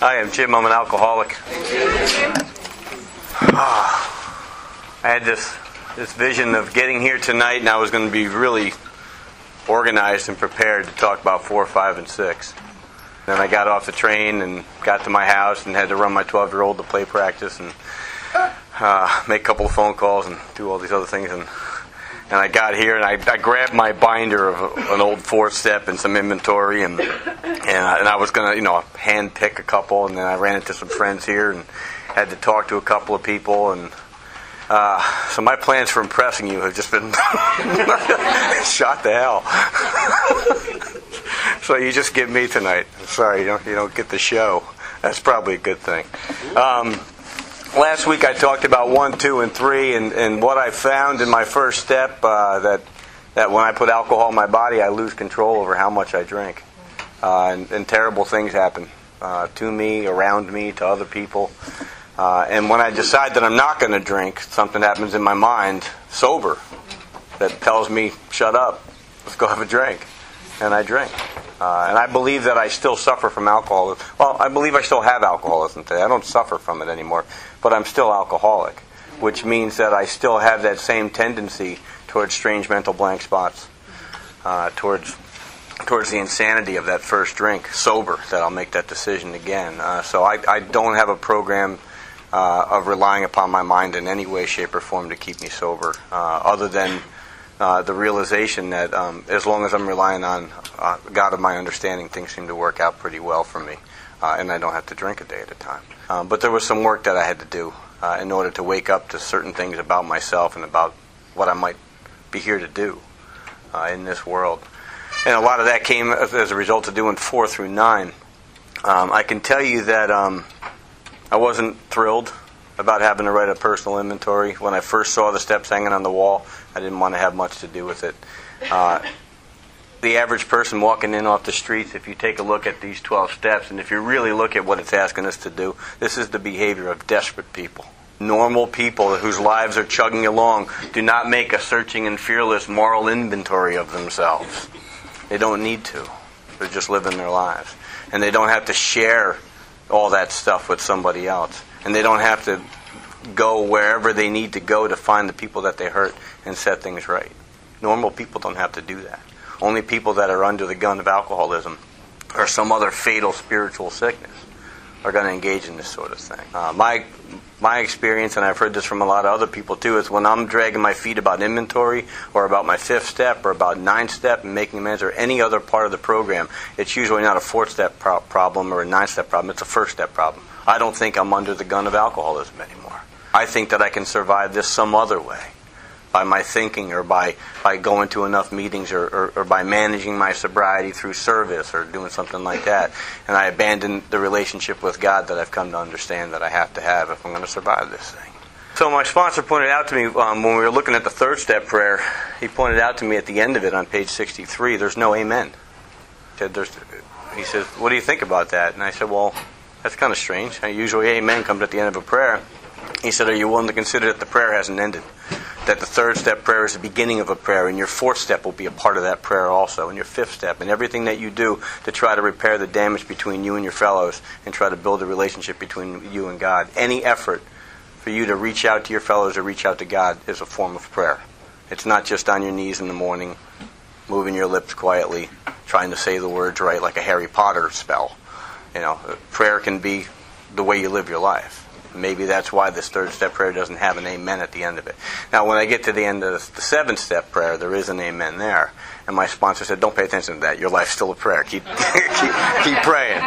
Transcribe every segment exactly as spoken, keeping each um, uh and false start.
Hi, I'm Jim. I'm an alcoholic. Oh, I had this this vision of getting here tonight, and I was going to be really organized and prepared to talk about four, five, and six. Then I got off the train and got to my house and had to run my twelve-year-old to play practice and uh, make a couple of phone calls and do all these other things. And and I got here and I, I grabbed my binder of a, an old four-step and some inventory and and I, and I was going to, you know, hand pick a couple. And then I ran into some friends here and had to talk to a couple of people. And uh, so my plans for impressing you have just been shot to hell. So you just get me tonight. Sorry, you don't, you don't get the show. That's probably a good thing. Um, last week I talked about one, two, and three, and, and what I found in my first step, uh, that that when I put alcohol in my body, I lose control over how much I drink. Uh, and, and terrible things happen uh, to me, around me, to other people. Uh, and when I decide that I'm not going to drink, something happens in my mind, sober, that tells me, shut up, let's go have a drink. And I drink. Uh, and I believe that I still suffer from alcoholism. Well, I believe I still have alcoholism today. I don't suffer from it anymore. But I'm still alcoholic, which means that I still have that same tendency towards strange mental blank spots, uh, towards towards the insanity of that first drink, sober, that I'll make that decision again. Uh, so I, I don't have a program uh, of relying upon my mind in any way, shape, or form to keep me sober, uh, other than Uh, the realization that um, as long as I'm relying on uh, God of my understanding, things seem to work out pretty well for me, uh, and I don't have to drink a day at a time. Um, but there was some work that I had to do uh, in order to wake up to certain things about myself and about what I might be here to do uh, in this world. And a lot of that came as, as a result of doing four through nine. Um, I can tell you that um, I wasn't thrilled about having to write a personal inventory. When I first saw the steps hanging on the wall, I didn't want to have much to do with it. Uh, the average person walking in off the streets, if you take a look at these twelve steps, and if you really look at what it's asking us to do, this is the behavior of desperate people. Normal people whose lives are chugging along do not make a searching and fearless moral inventory of themselves. They don't need to. They're just living their lives. And they don't have to share all that stuff with somebody else. And they don't have to go wherever they need to go to find the people that they hurt and set things right. Normal people don't have to do that. Only people that are under the gun of alcoholism or some other fatal spiritual sickness are going to engage in this sort of thing. Uh, my my experience, and I've heard this from a lot of other people too, is when I'm dragging my feet about inventory or about my fifth step or about nine step and making amends or any other part of the program, it's usually not a fourth step pro- problem or a nine step problem. It's a first step problem. I don't think I'm under the gun of alcoholism anymore. I think that I can survive this some other way, by my thinking or by, by going to enough meetings or, or, or by managing my sobriety through service or doing something like that. And I abandon the relationship with God that I've come to understand that I have to have if I'm going to survive this thing. So my sponsor pointed out to me um, when we were looking at the third step prayer, he pointed out to me at the end of it on page sixty-three, there's no amen. He said, there's, he says, what do you think about that? And I said, well, that's kind of strange. Usually amen comes at the end of a prayer. He said, are you willing to consider that the prayer hasn't ended? That the third step prayer is the beginning of a prayer, and your fourth step will be a part of that prayer also, and your fifth step, and everything that you do to try to repair the damage between you and your fellows and try to build a relationship between you and God. Any effort for you to reach out to your fellows or reach out to God is a form of prayer. It's not just on your knees in the morning, moving your lips quietly, trying to say the words right like a Harry Potter spell. You know, prayer can be the way you live your life. Maybe that's why this third step prayer doesn't have an amen at the end of it. Now, when I get to the end of the seventh step prayer, there is an amen there. And my sponsor said, don't pay attention to that. Your life's still a prayer. Keep keep, keep praying.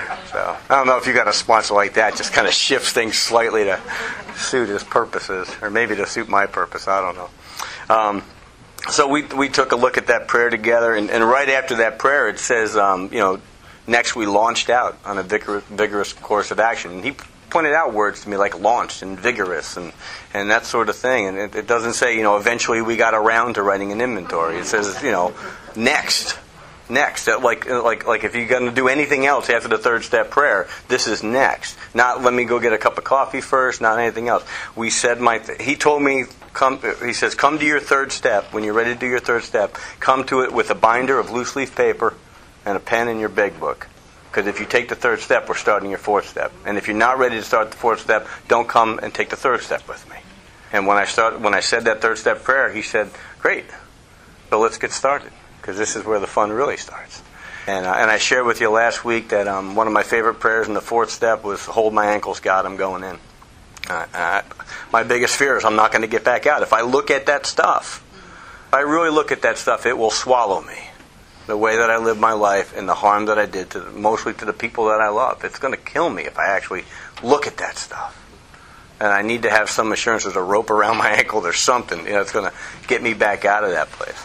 So I don't know if you got a sponsor like that, just kind of shifts things slightly to suit his purposes, or maybe to suit my purpose. I don't know. Um, so we we took a look at that prayer together, and, and right after that prayer, it says, um, you know, next we launched out on a vigorous, vigorous course of action. And he pointed out words to me like launched and vigorous and, and that sort of thing. And it, it doesn't say, you know, eventually we got around to writing an inventory. It says, you know, next. Next. Like, like, like if you're going to do anything else after the third step prayer, this is next. Not let me go get a cup of coffee first, not anything else. We said my, th- he told me, come, he says, come to your third step. When you're ready to do your third step, come to it with a binder of loose leaf paper and a pen in your big book. Because if you take the third step, we're starting your fourth step. And if you're not ready to start the fourth step, don't come and take the third step with me. And when I start, when I said that third step prayer, he said, great, so let's get started. Because this is where the fun really starts. And, uh, and I shared with you last week that um, one of my favorite prayers in the fourth step was, hold my ankles, God, I'm going in. Uh, uh, my biggest fear is I'm not going to get back out. If I look at that stuff, if I really look at that stuff, it will swallow me. The way that I live my life and the harm that I did, to mostly to the people that I love. It's going to kill me if I actually look at that stuff. And I need to have some assurance there's a rope around my ankle, there's something, you know, it's going to get me back out of that place.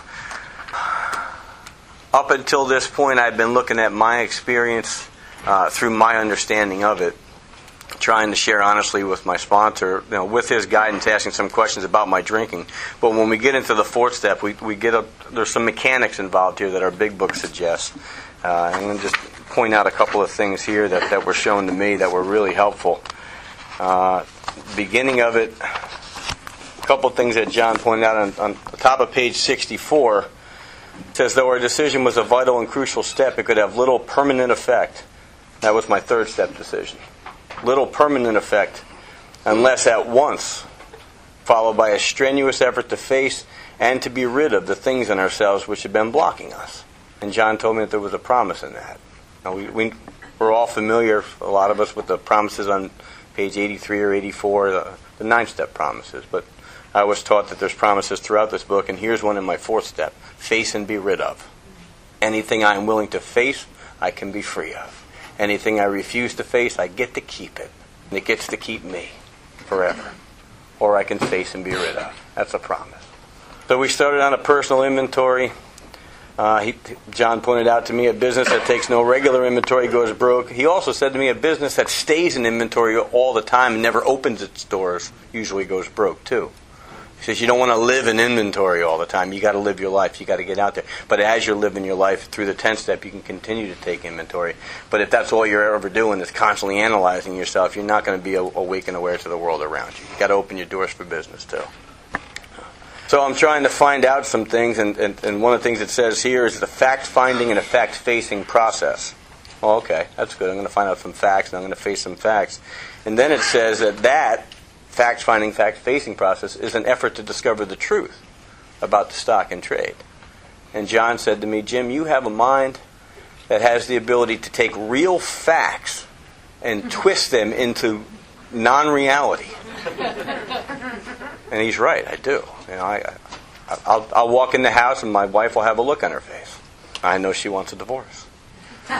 Up until this point, I've been looking at my experience uh, through my understanding of it, trying to share honestly with my sponsor, you know, with his guidance, asking some questions about my drinking. But when we get into the fourth step, we, we get a, there's some mechanics involved here that our big book suggests. Uh, I'm going to just point out a couple of things here that, that were shown to me that were really helpful. Uh, beginning of it, a couple of things that John pointed out on, on the top of page sixty-four. It says, though our decision was a vital and crucial step, it could have little permanent effect. That was my third step decision. Little permanent effect unless at once followed by a strenuous effort to face and to be rid of the things in ourselves which have been blocking us. And John told me that there was a promise in that. Now we, we, we're all familiar, a lot of us, with the promises on page eighty-three or eighty-four, the, the nine-step promises. But I was taught that there's promises throughout this book, and here's one in my fourth step. Face and be rid of. Anything I am willing to face, I can be free of. Anything I refuse to face, I get to keep it. And it gets to keep me forever. Or I can face and be rid of. That's a promise. So we started on a personal inventory. Uh, he, John pointed out to me a business that takes no regular inventory goes broke. He also said to me a business that stays in inventory all the time and never opens its doors usually goes broke too. He says you don't want to live in inventory all the time. You got to live your life. You got to get out there. But as you're living your life through the tenth step, you can continue to take inventory. But if that's all you're ever doing is constantly analyzing yourself, you're not going to be awake and aware to the world around you. You got to open your doors for business too. So I'm trying to find out some things, and, and, and one of the things it says here is the fact-finding and a fact-facing process. Well, okay, that's good. I'm going to find out some facts, and I'm going to face some facts. And then it says that that fact-finding, fact-facing process is an effort to discover the truth about the stock and trade. And John said to me, Jim, you have a mind that has the ability to take real facts and twist them into non-reality. And he's right, I do. You know, I, I, I'll, I'll walk in the house and my wife will have a look on her face. I know she wants a divorce. You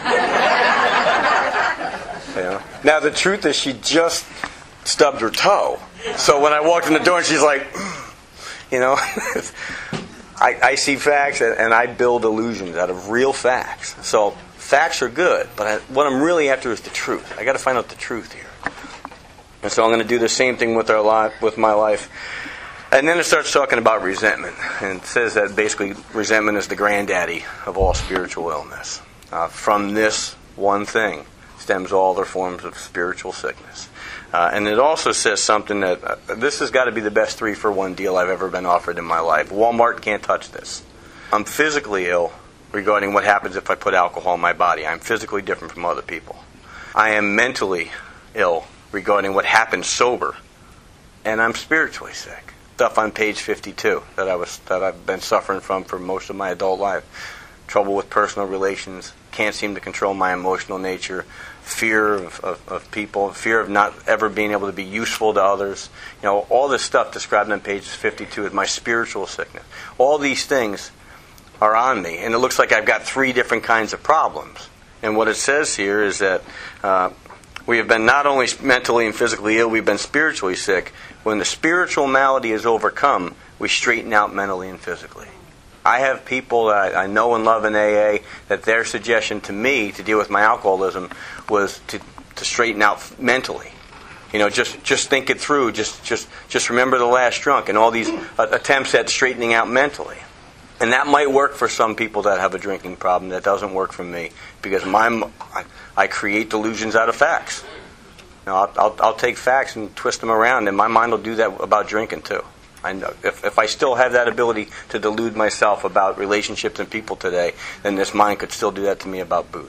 know? Now the truth is she just stubbed her toe. So when I walked in the door and she's like, you know, I, I see facts and, and I build illusions out of real facts. So facts are good, but I, what I'm really after is the truth. I got to find out the truth here. And so I'm going to do the same thing with our life, with my life. And then it starts talking about resentment. And it says that basically resentment is the granddaddy of all spiritual illness. Uh, from this one thing stems all other forms of spiritual sickness. Uh, and it also says something that, uh, this has got to be the best three-for-one deal I've ever been offered in my life. Walmart can't touch this. I'm physically ill regarding what happens if I put alcohol in my body. I'm physically different from other people. I am mentally ill regarding what happens sober, and I'm spiritually sick. Stuff on page fifty-two that I was that I've been suffering from for most of my adult life. Trouble with personal relations, can't seem to control my emotional nature, fear of, of, of people, fear of not ever being able to be useful to others. You know, all this stuff described on page fifty-two is my spiritual sickness. All these things are on me, and it looks like I've got three different kinds of problems. And what it says here is that uh, we have been not only mentally and physically ill, we've been spiritually sick. When the spiritual malady is overcome, we straighten out mentally and physically. I have people that I know and love in A A that their suggestion to me to deal with my alcoholism was to, to straighten out mentally. You know, just just think it through. Just just just remember the last drunk, and all these uh, attempts at straightening out mentally. And that might work for some people that have a drinking problem. That doesn't work for me because my I, I create delusions out of facts. You know, I'll, I'll I'll take facts and twist them around, and my mind will do that about drinking too. I know if if I still have that ability to delude myself about relationships and people today, then this mind could still do that to me about booze.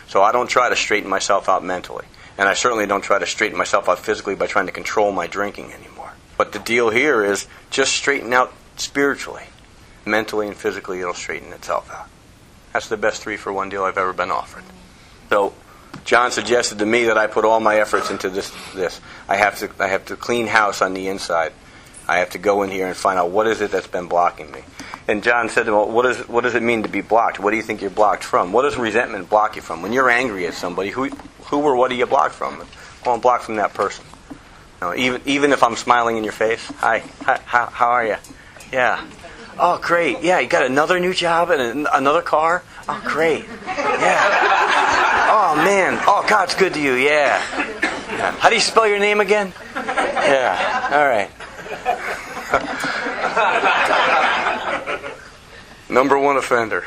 So I don't try to straighten myself out mentally. And I certainly don't try to straighten myself out physically by trying to control my drinking anymore. But the deal here is just straighten out spiritually. Mentally and physically, it'll straighten itself out. That's the best three-for-one deal I've ever been offered. So John suggested to me that I put all my efforts into this. This I have to. I have to clean house on the inside. I have to go in here and find out what is it that's been blocking me. And John said to him, well, what, is, what does it mean to be blocked? What do you think you're blocked from? What does resentment block you from? When you're angry at somebody, who who or what are you blocked from? Well, I'm blocked from that person. You know, even even if I'm smiling in your face. Hi, hi how, how are you? Yeah. Oh, great. Yeah, you got another new job and another car? Oh, great. Yeah. Oh, man. Oh, God's good to you. Yeah. Yeah. How do you spell your name again? Yeah. All right. Number one offender.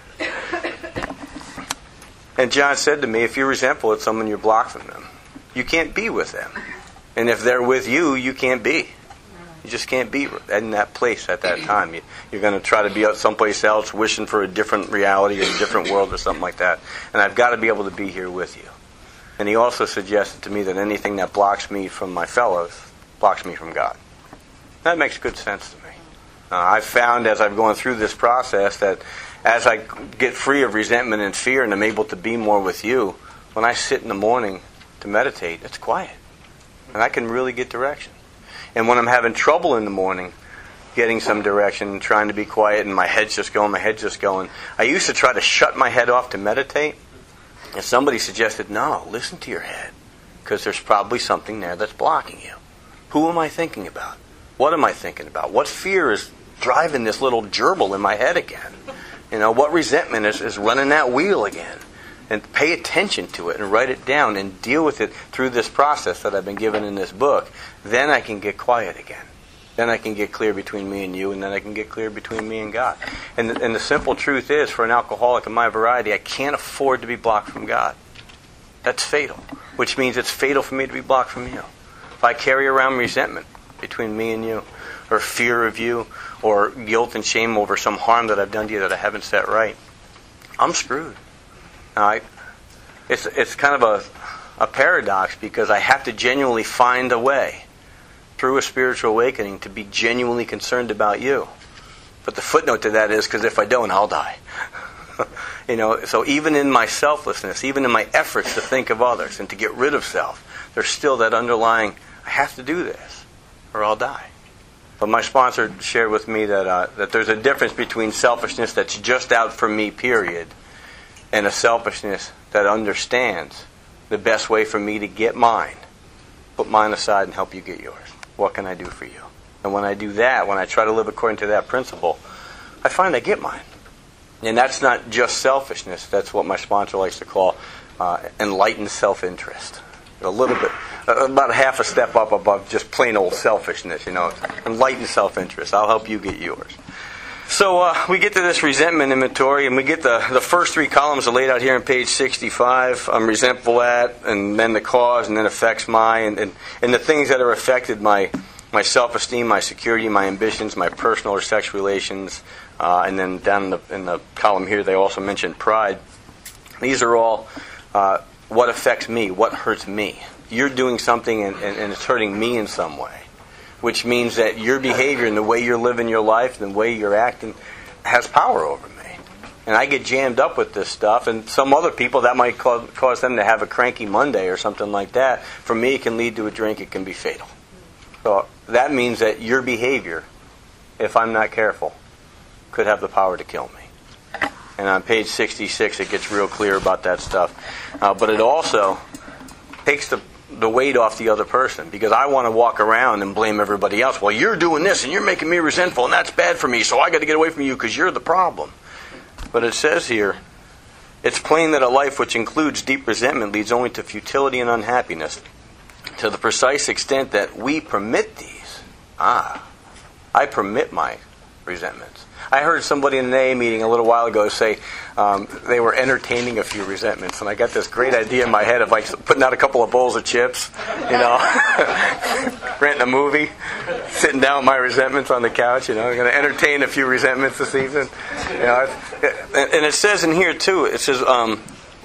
And John said to me, if you're resentful at someone, you're blocked from them. You can't be with them. And if they're with you, you can't be. You just can't be in that place at that time. You, you're going to try to be out someplace else, wishing for a different reality or a different world or something like that. And I've got to be able to be here with you. And he also suggested to me that anything that blocks me from my fellows blocks me from God. That makes good sense to me. Uh, I've found as I've gone through this process that as I get free of resentment and fear and I'm able to be more with you, when I sit in the morning to meditate, it's quiet. And I can really get direction. And when I'm having trouble in the morning, getting some direction, trying to be quiet, and my head's just going, my head's just going, I used to try to shut my head off to meditate. And somebody suggested, no, listen to your head. Because there's probably something there that's blocking you. Who am I thinking about? What am I thinking about? What fear is driving this little gerbil in my head again? You know, what resentment is, is running that wheel again? And pay attention to it and write it down and deal with it through this process that I've been given in this book. Then I can get quiet again. Then I can get clear between me and you, and then I can get clear between me and God. And the, and the simple truth is, for an alcoholic of my variety, I can't afford to be blocked from God. That's fatal, which means it's fatal for me to be blocked from you. If I carry around resentment between me and you, or fear of you, or guilt and shame over some harm that I've done to you that I haven't set right, I'm screwed. Now, I, it's it's kind of a, a paradox because I have to genuinely find a way through a spiritual awakening to be genuinely concerned about you. But the footnote to that is because if I don't, I'll die. You know, so even in my selflessness, even in my efforts to think of others and to get rid of self, there's still that underlying, I have to do this or I'll die. But my sponsor shared with me that uh, that there's a difference between selfishness that's just out for me, period, and a selfishness that understands the best way for me to get mine, put mine aside and help you get yours. What can I do for you? And when I do that, when I try to live according to that principle, I find I get mine. And that's not just selfishness. That's what my sponsor likes to call uh, enlightened self-interest. A little bit, uh, about half a step up above just plain old selfishness, you know. Enlightened self-interest. I'll help you get yours. So uh, we get to this resentment inventory, and we get the, the first three columns are laid out here on page sixty-five. I'm resentful at, and then the cause, and then affects my, and, and, and the things that are affected my my self-esteem, my security, my ambitions, my personal or sex relations, uh, and then down in the, in the column here they also mention pride. These are all uh, what affects me, what hurts me. You're doing something and, and, and it's hurting me in some way. Which means that your behavior and the way you're living your life and the way you're acting has power over me. And I get jammed up with this stuff, and some other people, that might cause, cause them to have a cranky Monday or something like that. For me, it can lead to a drink. It can be fatal. So that means that your behavior, if I'm not careful, could have the power to kill me. And on page sixty-six, it gets real clear about that stuff. Uh, but it also takes the the weight off the other person, because I want to walk around and blame everybody else. Well, you're doing this and you're making me resentful and that's bad for me, so I got to get away from you because you're the problem. But it says here, it's plain that a life which includes deep resentment leads only to futility and unhappiness, to the precise extent that we permit these. Ah, I permit my resentments. I heard somebody in an A A meeting a little while ago say um, they were entertaining a few resentments, and I got this great idea in my head of like putting out a couple of bowls of chips, you know, renting a movie, sitting down with my resentments on the couch, you know, I'm going to entertain a few resentments this evening, you know. And it says in here too, it says um,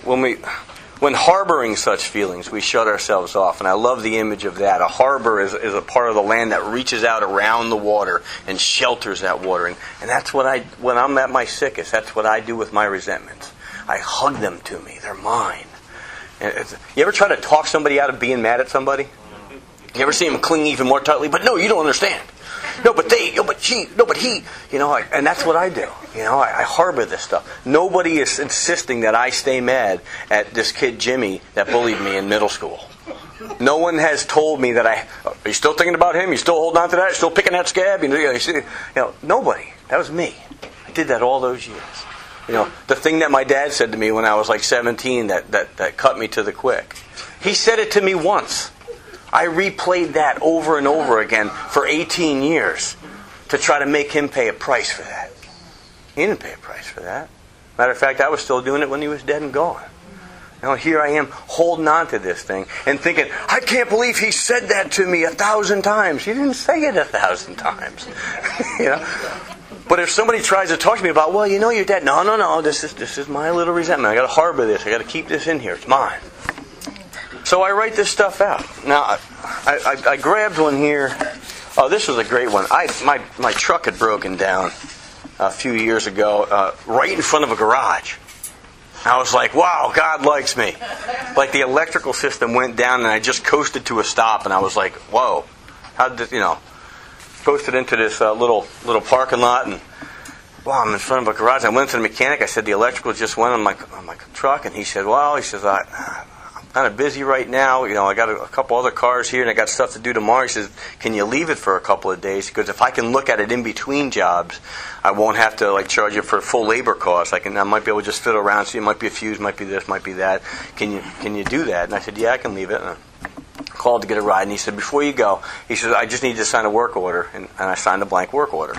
when we, when harboring such feelings, we shut ourselves off. And I love the image of that. A harbor is, is a part of the land that reaches out around the water and shelters that water. And, and that's what I, when I'm at my sickest, that's what I do with my resentments. I hug them to me. They're mine. And it's, you ever try to talk somebody out of being mad at somebody? You ever see them cling even more tightly? But no, you don't understand. No, but they, no, but she, no, but he. You know, I, and that's what I do. You know, I, I harbor this stuff. Nobody is insisting that I stay mad at this kid Jimmy that bullied me in middle school. No one has told me that I. Are you still thinking about him? You still holding on to that? Still picking that scab? You know, you see, you know, nobody. That was me. I did that all those years. You know, the thing that my dad said to me when I was like seventeen that that, that cut me to the quick. He said it to me once. I replayed that over and over again for eighteen years to try to make him pay a price for that. He didn't pay a price for that. Matter of fact, I was still doing it when he was dead and gone. You know, here I am holding on to this thing and thinking, I can't believe he said that to me a thousand times. He didn't say it a thousand times. You know? But if somebody tries to talk to me about, well, you know your dad, no, no, no, this is this is my little resentment. I got to harbor this. I got to keep this in here. It's mine. So I write this stuff out. Now, I, I, I grabbed one here. Oh, this was a great one. I my my truck had broken down a few years ago, uh, right in front of a garage. I was like, wow, God likes me. Like the electrical system went down and I just coasted to a stop and I was like, whoa. How did this, you know, coasted into this uh, little little parking lot and wow, I'm in front of a garage. I went to the mechanic. I said, the electrical just went on my on my truck. And he said, well, he says, I, I'm kind of busy right now. You know, I got a, a couple other cars here and I got stuff to do tomorrow. He says, can you leave it for a couple of days? Because if I can look at it in between jobs, I won't have to like charge you for full labor costs. I can, I might be able to just fiddle around. See, it might be a fuse, might be this, might be that. Can you can you do that? And I said, yeah, I can leave it. And I called to get a ride, and he said, before you go, he says, I just need you to sign a work order, and, and I signed a blank work order.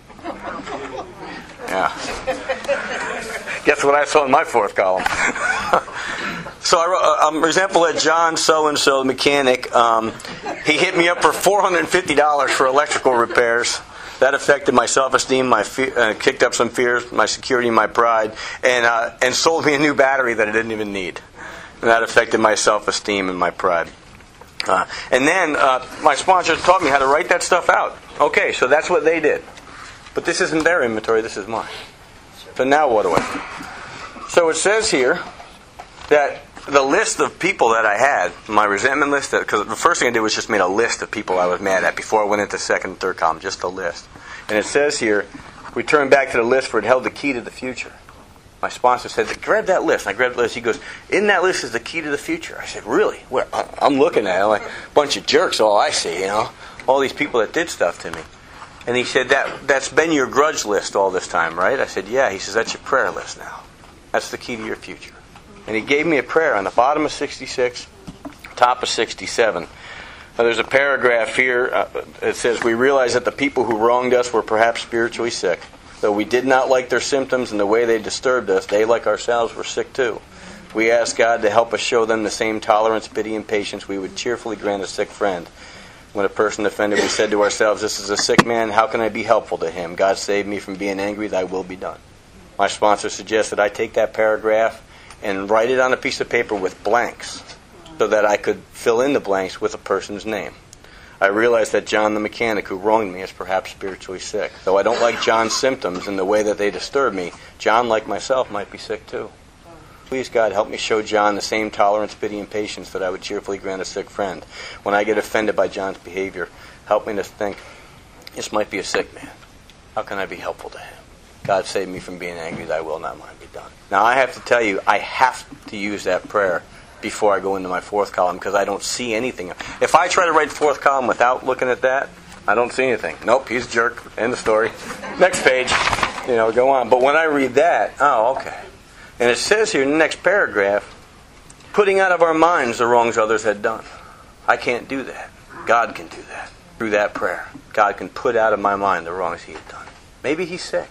Yeah. Guess what I saw in my fourth column? So I wrote, um, for example, at John so-and-so, the mechanic, um, he hit me up for four hundred fifty dollars for electrical repairs. That affected my self-esteem, my fe- uh, kicked up some fears, my security, my pride, and uh, and sold me a new battery that I didn't even need. And that affected my self-esteem and my pride. Uh, and then uh, my sponsors taught me how to write that stuff out. Okay, so that's what they did. But this isn't their inventory, this is mine. So now what do I do? So it says here that the list of people that I had, my resentment list, because the first thing I did was just made a list of people I was mad at before I went into second and third column, just a list. And it says here, we turn back to the list for it held the key to the future. My sponsor said, grab that list. And I grabbed the list. He goes, in that list is the key to the future. I said, really? Where? I'm looking at it like a bunch of jerks, all I see, you know. All these people that did stuff to me. And he said, that, that's been your grudge list all this time, right? I said, yeah. He says, that's your prayer list now. That's the key to your future. And he gave me a prayer on the bottom of sixty-six, top of sixty-seven. Now, there's a paragraph here. Uh, it says, we realize that the people who wronged us were perhaps spiritually sick. Though we did not like their symptoms and the way they disturbed us, they, like ourselves, were sick too. We asked God to help us show them the same tolerance, pity, and patience we would cheerfully grant a sick friend. When a person offended, we said to ourselves, this is a sick man, how can I be helpful to him? God save me from being angry, thy will be done. My sponsor suggested I take that paragraph and write it on a piece of paper with blanks so that I could fill in the blanks with a person's name. I realized that John the mechanic who wronged me is perhaps spiritually sick. Though I don't like John's symptoms and the way that they disturb me, John, like myself, might be sick too. Please, God, help me show John the same tolerance, pity, and patience that I would cheerfully grant a sick friend. When I get offended by John's behavior, help me to think, this might be a sick man. How can I be helpful to him? God, save me from being angry, thy will, not mine, be done. Now, I have to tell you, I have to use that prayer before I go into my fourth column because I don't see anything. If I try to write fourth column without looking at that, I don't see anything. Nope, he's a jerk. End of story. Next page. You know, go on. But when I read that, oh, okay. And it says here in the next paragraph, putting out of our minds the wrongs others had done. I can't do that. God can do that through that prayer. God can put out of my mind the wrongs he had done. Maybe he's sick.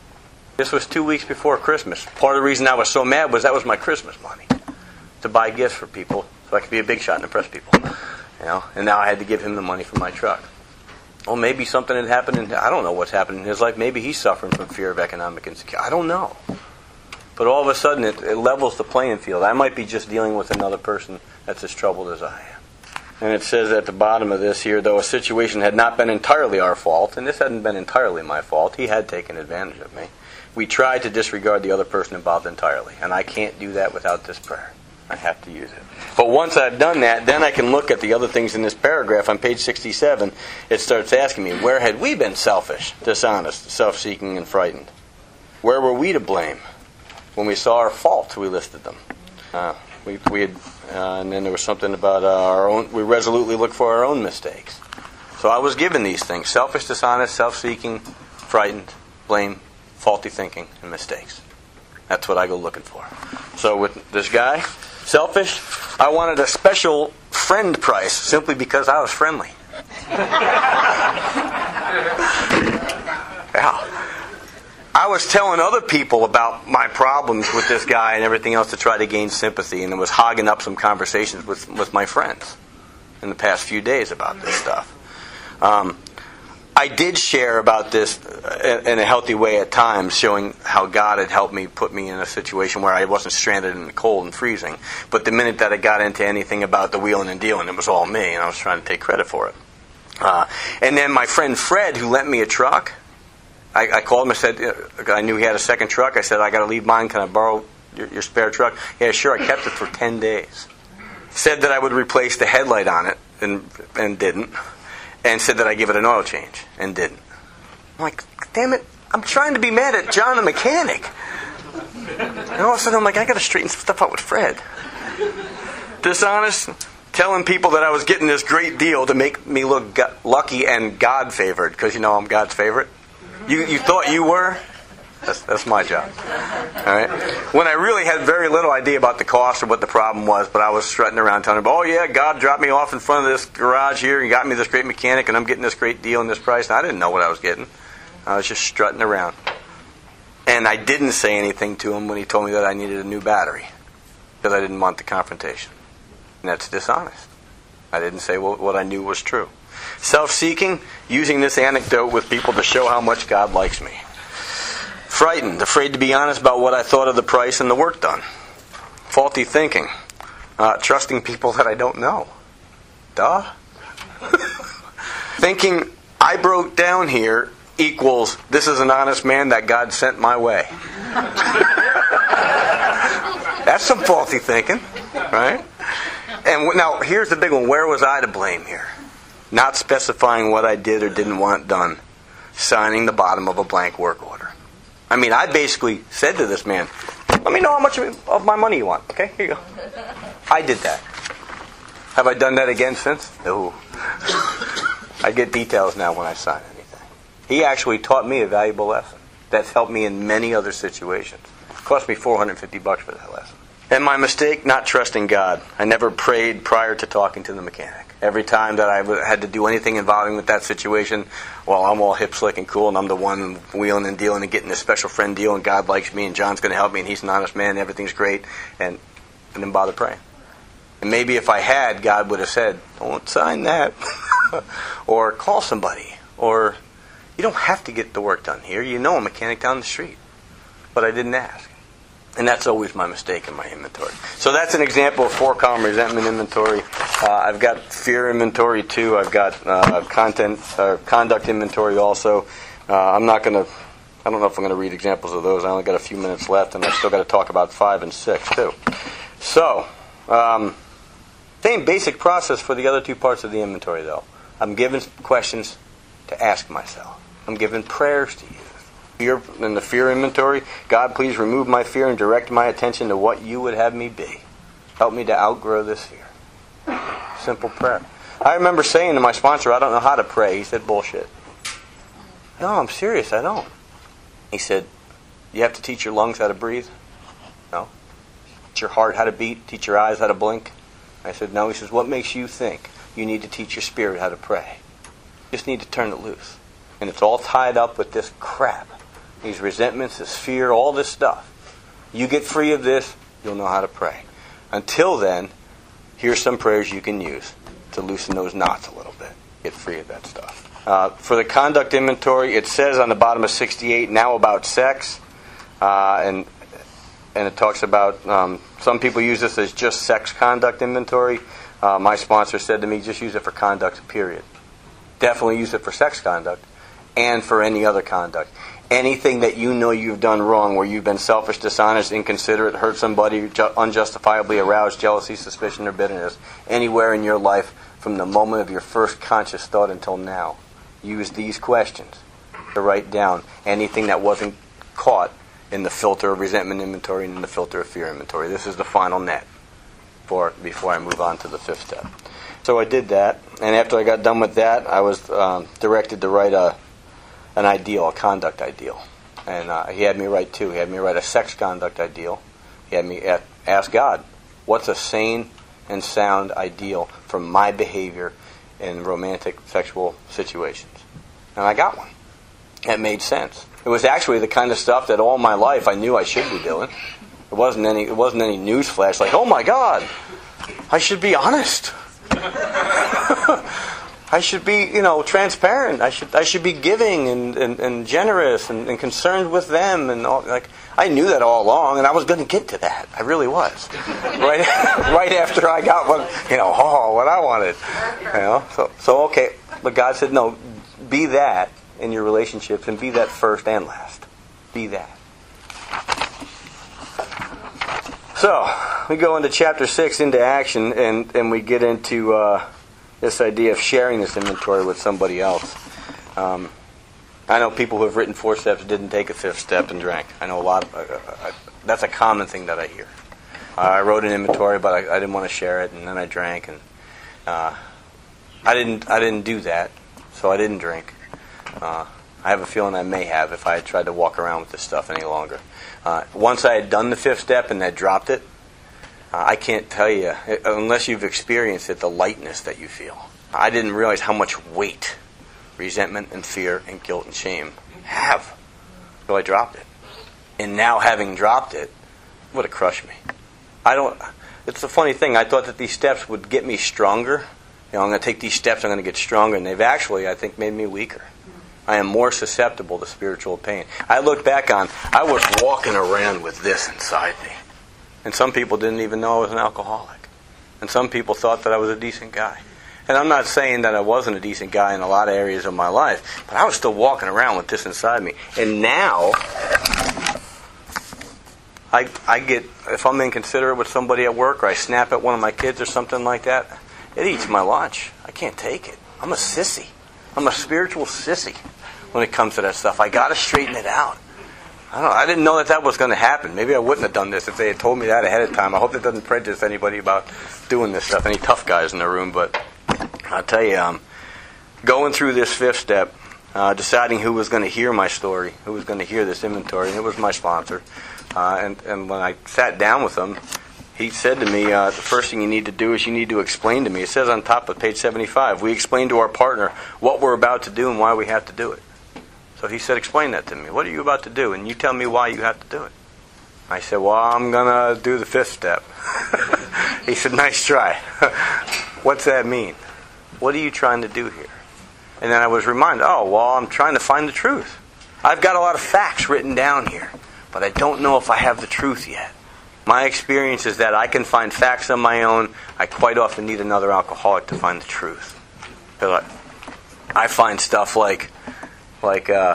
This was two weeks before Christmas. Part of the reason I was so mad was that was my Christmas money to buy gifts for people so I could be a big shot and impress people. You know, and now I had to give him the money for my truck. Well, maybe something had happened in, I don't know what's happened in his life. Maybe he's suffering from fear of economic insecurity. I don't know. But all of a sudden, it, it levels the playing field. I might be just dealing with another person that's as troubled as I am. And it says at the bottom of this here, though a situation had not been entirely our fault, and this hadn't been entirely my fault, he had taken advantage of me, we tried to disregard the other person involved entirely. And I can't do that without this prayer. I have to use it. But once I've done that, then I can look at the other things in this paragraph. On page sixty-seven, it starts asking me, where had we been selfish, dishonest, self-seeking, and frightened? Where were we to blame? When we saw our faults, we listed them. Uh, we, we had, uh, and then there was something about uh, our own. We resolutely look for our own mistakes. So I was given these things: selfish, dishonest, self-seeking, frightened, blame, faulty thinking, and mistakes. That's what I go looking for. So with this guy, selfish, I wanted a special friend price simply because I was friendly. Yeah. I was telling other people about my problems with this guy and everything else to try to gain sympathy, and it was hogging up some conversations with, with my friends in the past few days about this stuff. Um, I did share about this in a healthy way at times, showing how God had helped me put me in a situation where I wasn't stranded in the cold and freezing. But the minute that I got into anything about the wheeling and dealing, it was all me, and I was trying to take credit for it. Uh, and then my friend Fred, who lent me a truck, I, I called him and said, I knew he had a second truck. I said, I got to leave mine. Can I borrow your, your spare truck? Yeah, sure. I kept it for ten days. Said that I would replace the headlight on it, and and didn't. And said that I'd give it an oil change, and didn't. I'm like, damn it, I'm trying to be mad at John the mechanic. And all of a sudden I'm like, I got to straighten stuff out with Fred. Dishonest, telling people that I was getting this great deal to make me look go- lucky and God-favored, because you know I'm God's favorite. You you thought you were? That's, that's my job. All right. When I really had very little idea about the cost or what the problem was, but I was strutting around telling them, oh yeah, God dropped me off in front of this garage here and got me this great mechanic and I'm getting this great deal and this price. And I didn't know what I was getting. I was just strutting around. And I didn't say anything to him when he told me that I needed a new battery, because I didn't want the confrontation. And that's dishonest. I didn't say what, what I knew was true. Self-seeking, using this anecdote with people to show how much God likes me. Frightened, afraid to be honest about what I thought of the price and the work done. Faulty thinking, uh, trusting people that I don't know. Duh. Thinking I broke down here equals this is an honest man that God sent my way. That's some faulty thinking, right? And now here's the big one. Where was I to blame here? Not specifying what I did or didn't want done. Signing the bottom of a blank work order. I mean, I basically said to this man, let me know how much of my money you want. Okay, here you go. I did that. Have I done that again since? No. I get details now when I sign anything. He actually taught me a valuable lesson that's helped me in many other situations. It cost me four hundred fifty bucks for that lesson. And my mistake, not trusting God. I never prayed prior to talking to the mechanic. Every time that I had to do anything involving with that situation, well, I'm all hip, slick, and cool, and I'm the one wheeling and dealing and getting this special friend deal, and God likes me, and John's going to help me, and he's an honest man, and everything's great, and I didn't bother praying. And maybe if I had, God would have said, don't sign that. Or call somebody. Or, you don't have to get the work done here. You know a mechanic down the street. But I didn't ask. And that's always my mistake in my inventory. So that's an example of four-column resentment inventory. Uh, I've got fear inventory too. I've got uh, content, uh, conduct inventory also. Uh, I'm not going to, I don't know if I'm going to read examples of those. I only got a few minutes left, and I've still got to talk about five and six too. So, um, same basic process for the other two parts of the inventory though. I'm given questions to ask myself. I'm given prayers to use. Fear, in the fear inventory, God, please remove my fear and direct my attention to what you would have me be. Help me to outgrow this fear. Simple prayer. I remember saying to my sponsor, I don't know how to pray. He said, bullshit. No, I'm serious, I don't. He said, you have to teach your lungs how to breathe? No. Teach your heart how to beat? Teach your eyes how to blink? I said, no. He says, what makes you think you need to teach your spirit how to pray? You just need to turn it loose. And it's all tied up with this crap. These resentments, this fear, all this stuff. You get free of this, you'll know how to pray. Until then, here's some prayers you can use to loosen those knots a little bit. Get free of that stuff. Uh, for the conduct inventory, it says on the bottom of sixty-eight, now about sex. Uh, and and it talks about, um, some people use this as just sex conduct inventory. Uh, my sponsor said to me, just use it for conduct, period. Definitely use it for sex conduct and for any other conduct. Anything that you know you've done wrong, where you've been selfish, dishonest, inconsiderate, hurt somebody, ju- unjustifiably aroused jealousy, suspicion, or bitterness, anywhere in your life from the moment of your first conscious thought until now, use these questions to write down anything that wasn't caught in the filter of resentment inventory and in the filter of fear inventory. This is the final net for before I move on to the fifth step. So I did that, and after I got done with that, I was um, directed to write a an ideal, a conduct ideal. And uh, he had me write two. He had me write a sex conduct ideal. He had me a- ask God, what's a sane and sound ideal for my behavior in romantic sexual situations? And I got one. It made sense. It was actually the kind of stuff that all my life I knew I should be doing. It wasn't any it wasn't any news flash like, oh my God, I should be honest. I should be, you know, transparent. I should I should be giving and, and, and generous and, and concerned with them and all. Like, I knew that all along, and I was going to get to that. I really was. Right, right after I got what you know, oh, what I wanted. You know, so so okay. But God said, no, be that in your relationships, and be that first and last. Be that. So we go into chapter six, into action, and and we get into. Uh, This idea of sharing this inventory with somebody else. Um, I know people who have written four steps didn't take a fifth step and drank. I know a lot. Of, uh, uh, that's a common thing that I hear. Uh, I wrote an inventory, but I, I didn't want to share it, and then I drank, and uh, I didn't. I didn't do that, so I didn't drink. Uh, I have a feeling I may have if I had tried to walk around with this stuff any longer. Uh, once I had done the fifth step and I dropped it. Uh, I can't tell you, unless you've experienced it, the lightness that you feel. I didn't realize how much weight resentment and fear and guilt and shame have. So I dropped it. And now, having dropped it, it would have crushed me. I don't. It's a funny thing. I thought that these steps would get me stronger. You know, I'm going to take these steps, I'm going to get stronger. And they've actually, I think, made me weaker. I am more susceptible to spiritual pain. I look back on, I was walking around with this inside me. And some people didn't even know I was an alcoholic. And some people thought that I was a decent guy. And I'm not saying that I wasn't a decent guy in a lot of areas of my life, but I was still walking around with this inside me. And now, I I get, if I'm inconsiderate with somebody at work, or I snap at one of my kids or something like that, it eats my lunch. I can't take it. I'm a sissy. I'm a spiritual sissy when it comes to that stuff. I got to straighten it out. I don't know. I didn't know that that was going to happen. Maybe I wouldn't have done this if they had told me that ahead of time. I hope that doesn't prejudice anybody about doing this stuff. Any tough guys in the room, but I'll tell you, um, going through this fifth step, uh, deciding who was going to hear my story, who was going to hear this inventory, and it was my sponsor. Uh, and, and when I sat down with him, he said to me, uh, the first thing you need to do is you need to explain to me. It says on top of page seventy-five, we explain to our partner what we're about to do and why we have to do it. So he said, explain that to me. What are you about to do? And you tell me why you have to do it. I said, well, I'm going to do the fifth step. He said, nice try. What's that mean? What are you trying to do here? And then I was reminded, oh, well, I'm trying to find the truth. I've got a lot of facts written down here, but I don't know if I have the truth yet. My experience is that I can find facts on my own. I quite often need another alcoholic to find the truth. Because I, I find stuff like... Like uh,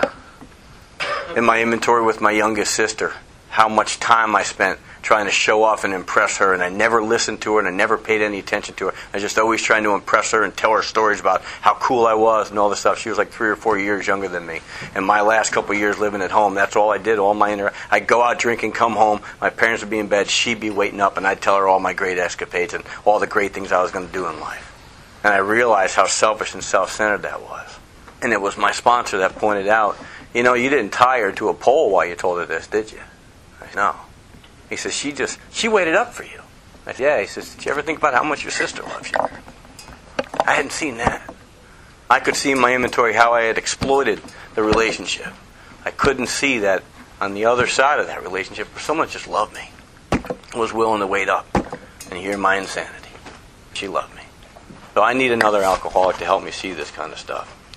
in my inventory with my youngest sister, how much time I spent trying to show off and impress her, and I never listened to her, and I never paid any attention to her. I was just always trying to impress her and tell her stories about how cool I was and all this stuff. She was like three or four years younger than me. And my last couple of years living at home, that's all I did. All my inter- I'd go out drinking, come home, my parents would be in bed, she'd be waiting up, and I'd tell her all my great escapades and all the great things I was going to do in life. And I realized how selfish and self-centered that was. And it was my sponsor that pointed out, you know, you didn't tie her to a pole while you told her this, did you? I said, no. He says, she just, she waited up for you. I said, yeah. He says, did you ever think about how much your sister loves you? I hadn't seen that. I could see in my inventory how I had exploited the relationship. I couldn't see that on the other side of that relationship, someone just loved me, was willing to wait up and hear my insanity. She loved me. So I need another alcoholic to help me see this kind of stuff.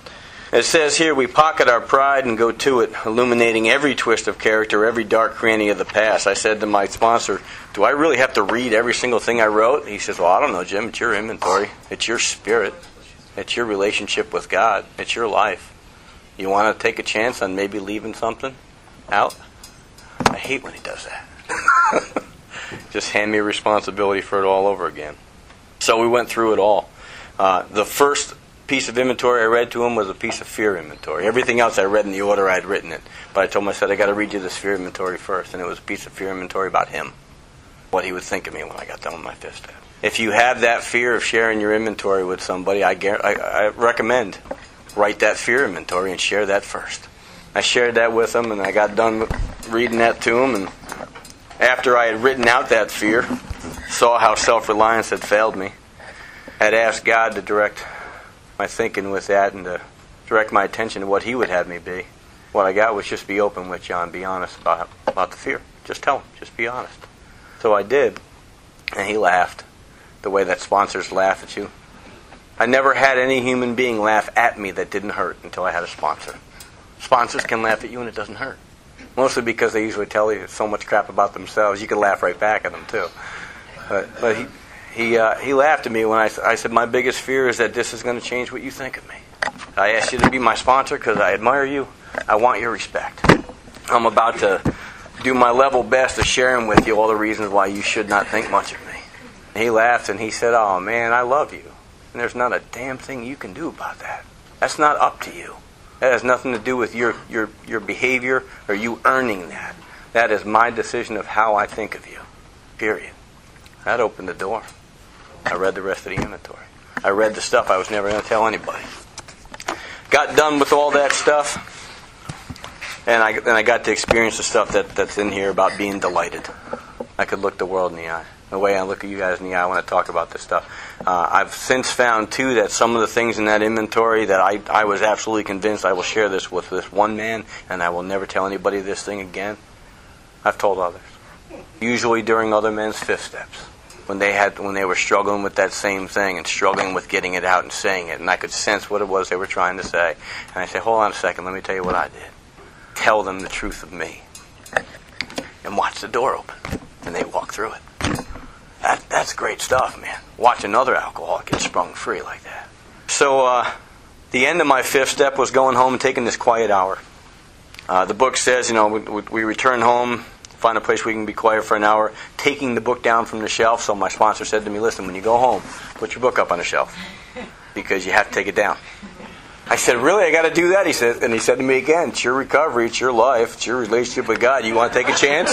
It says here, we pocket our pride and go to it, illuminating every twist of character, every dark cranny of the past. I said to my sponsor, do I really have to read every single thing I wrote? He says, well, I don't know, Jim. It's your inventory. It's your spirit. It's your relationship with God. It's your life. You want to take a chance on maybe leaving something out? I hate when he does that. Just hand me responsibility for it all over again. So we went through it all. Uh, the first piece of inventory I read to him was a piece of fear inventory. Everything else I read in the order I'd written it. But I told him, I said, I got to read you this fear inventory first. And it was a piece of fear inventory about him. What he would think of me when I got done with my fifth step. If you have that fear of sharing your inventory with somebody, I, I, I recommend write that fear inventory and share that first. I shared that with him, and I got done with reading that to him. And after I had written out that fear, saw how self-reliance had failed me, had asked God to direct my thinking with that and to direct my attention to what He would have me be. What I got was just be open with John, be honest about, about the fear. Just tell him, just be honest. So I did, and he laughed the way that sponsors laugh at you. I never had any human being laugh at me that didn't hurt until I had a sponsor. Sponsors can laugh at you and it doesn't hurt. Mostly because they usually tell you so much crap about themselves, you can laugh right back at them too. But, but he he uh, he laughed at me when I, I said, my biggest fear is that this is going to change what you think of me. I asked you to be my sponsor because I admire you. I want your respect. I'm about to do my level best to sharing with you all the reasons why you should not think much of me. And he laughed and he said, oh man, I love you. And there's not a damn thing you can do about that. That's not up to you. That has nothing to do with your, your, your behavior or you earning that. That is my decision of how I think of you. Period. That opened the door. I read the rest of the inventory. I read the stuff I was never going to tell anybody. Got done with all that stuff, and I, and I got to experience the stuff that, that's in here about being delighted. I could look the world in the eye. The way I look at you guys in the eye when I talk about this stuff. Uh, I've since found, too, that some of the things in that inventory that I, I was absolutely convinced I will share this with this one man, and I will never tell anybody this thing again. I've told others. Usually during other men's fifth steps. When they had, when they were struggling with that same thing and struggling with getting it out and saying it. And I could sense what it was they were trying to say. And I say, hold on a second, let me tell you what I did. Tell them the truth of me. And watch the door open. And they walk through it. That, that's great stuff, man. Watch another alcoholic get sprung free like that. So, uh, the end of my fifth step was going home and taking this quiet hour. Uh, the book says, you know, we, we return home, find a place where we can be quiet for an hour, taking the book down from the shelf. So my sponsor said to me, listen, when you go home, put your book up on the shelf because you have to take it down. I said, really? I got to do that? He said, and he said to me again, it's your recovery, it's your life, it's your relationship with God. You want to take a chance?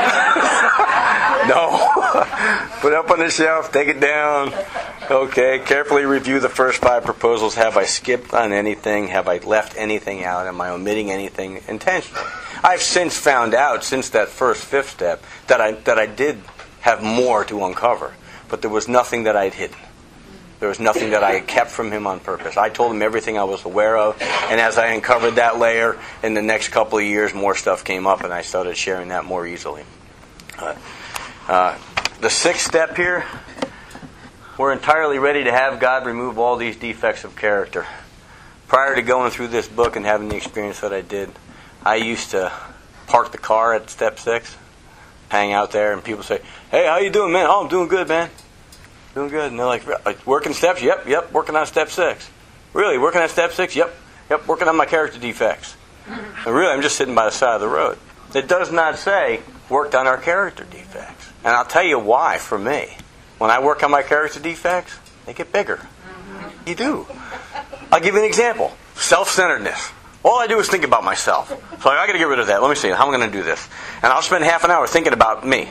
No. Put it up on the shelf, take it down. Okay, carefully review the first five proposals. Have I skipped on anything? Have I left anything out? Am I omitting anything intentionally? I've since found out, since that first fifth step, that I that I did have more to uncover. But there was nothing that I'd hidden. There was nothing that I had kept from him on purpose. I told him everything I was aware of, and as I uncovered that layer, in the next couple of years, more stuff came up, and I started sharing that more easily. Uh, uh, the sixth step here, we're entirely ready to have God remove all these defects of character. Prior to going through this book and having the experience that I did, I used to park the car at step six, hang out there, and people say, hey, how you doing, man? Oh, I'm doing good, man. Doing good. And they're like, like, working steps? Yep, yep, working on step six. Really, working on step six? Yep, yep, working on my character defects. And really, I'm just sitting by the side of the road. It does not say, worked on our character defects. And I'll tell you why, for me. When I work on my character defects, they get bigger. You do. I'll give you an example. Self-centeredness. All I do is think about myself. So I got to get rid of that. Let me see. How am I going to do this? And I'll spend half an hour thinking about me.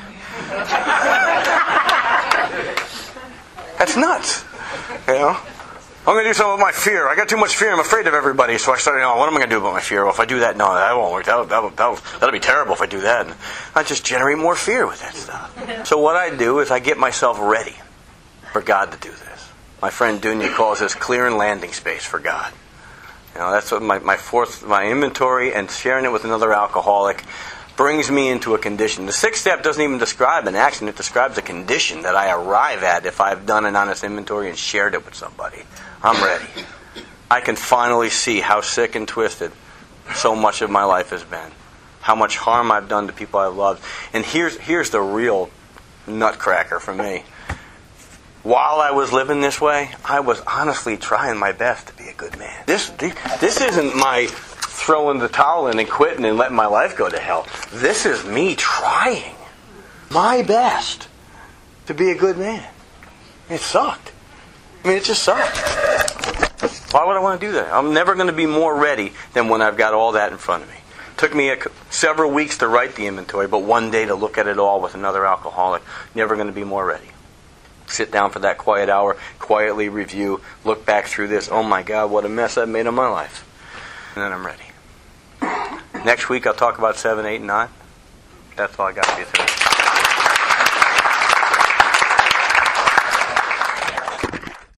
That's nuts. You know? I'm going to do something with my fear. I got too much fear. I'm afraid of everybody. So I started, you know, what am I going to do about my fear? Well, if I do that, no, that won't work. That'll, that'll, that'll, that'll be terrible if I do that. And I just generate more fear with that stuff. So what I do is I get myself ready for God to do this. My friend Dunya calls this clearing landing space for God. You know, that's what my, my fourth, my inventory and sharing it with another alcoholic brings me into a condition. The sixth step doesn't even describe an action. It describes a condition that I arrive at if I've done an honest inventory and shared it with somebody. I'm ready. I can finally see how sick and twisted so much of my life has been. How much harm I've done to people I've loved. And here's here's the real nutcracker for me. While I was living this way, I was honestly trying my best to be a good man. This this isn't my throwing the towel in and quitting and letting my life go to hell. This is me trying my best to be a good man. It sucked. I mean, it just sucked. Why would I want to do that? I'm never going to be more ready than when I've got all that in front of me. It took me a, several weeks to write the inventory, but one day to look at it all with another alcoholic. Never going to be more ready. Sit down for that quiet hour, quietly review, look back through this. Oh my God, what a mess I've made of my life. And then I'm ready. Next week I'll talk about seven, eight, and nine. That's all I got for you today.